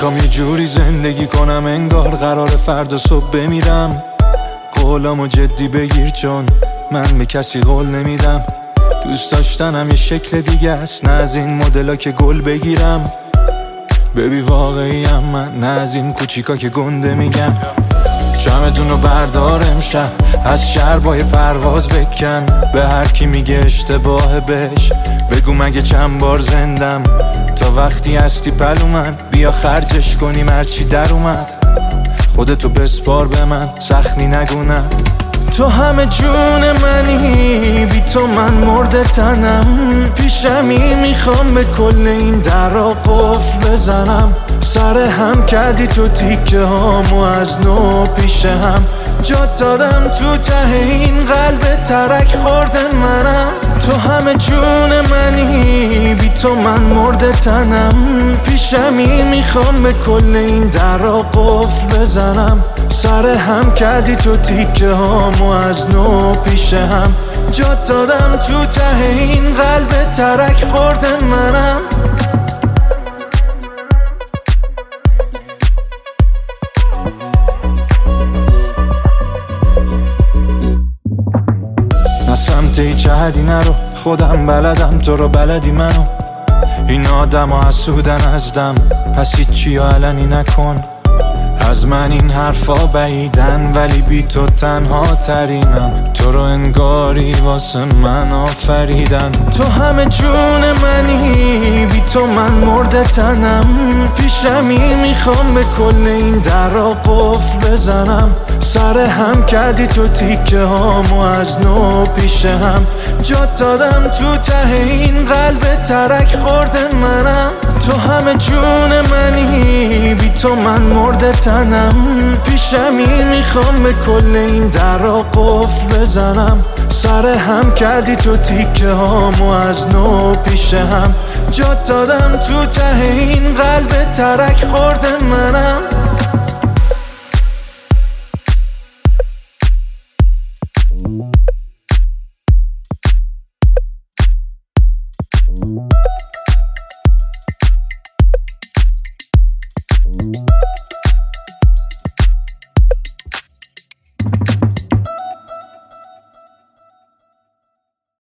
میخوام یه جوری زندگی کنم انگار قرار فردا صبح بمیرم. قولامو جدی بگیر چون من به کسی قول نمیدم. دوست داشتنم یه شکل دیگه است، نه از این مدلا که گل بگیرم. ببی واقعیم من، نه از این کوچیکا که گنده میگن. شمعدونو بردار امشب، از شهر با یه پرواز بکن. به هر کی میگه اشتباه بهش بگو مگه چند بار زندم. تا وقتی هستی پلو من، بیا خرجش کنیم هرچی در اومد. خودتو بسپار به من، سخنی نگونم. تو همه جون منی، بی تو من مرده تنم. پیشمی میخوام به کل این درا قفل بزنم. سر هم کردی تو تیکه هامو از نو پیش هم. جات دادم تو ته این قلب ترک خورده منم. تو همه جون منی، بی تو من مرده تنم. پیشمی میخوام به کل این درا قفل بزنم. سر هم کردی تو تیکه هامو از نو پیش هم. جات دادم تو ته این قلب ترک خورده منم. نه سمت هیچ حدی نرو، خودم بلدم تو رو بلدی منو. این آدم ها حسودن از دم، پس هیچی علنی نکن. از من این حرفا بعیدن ولی بی تو تنها ترینم. تو رو انگاری واسه من آفریدن. تو همه جون منی، بی تو من مرده تنم. پیشمی میخوام به کل این درا قفل بزنم. سر هم کردی تو تیکه هامو از نو پیش هم. جات دادم تو ته این قلب ترک خورده منم. تو همه جون منی، بی تو من مرده تنم. پیشمی میخوام به کل این درا قفل بزنم. سر هم کردی تو تیکه هامو از نو پیش هم. جات دادم تو ته این قلب ترک خورده منم.